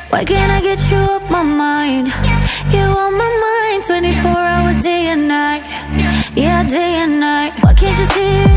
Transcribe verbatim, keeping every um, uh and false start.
Why can't I get you off my mind? You on my mind twenty-four hours, day and night. Yeah, day and night. Why can't you see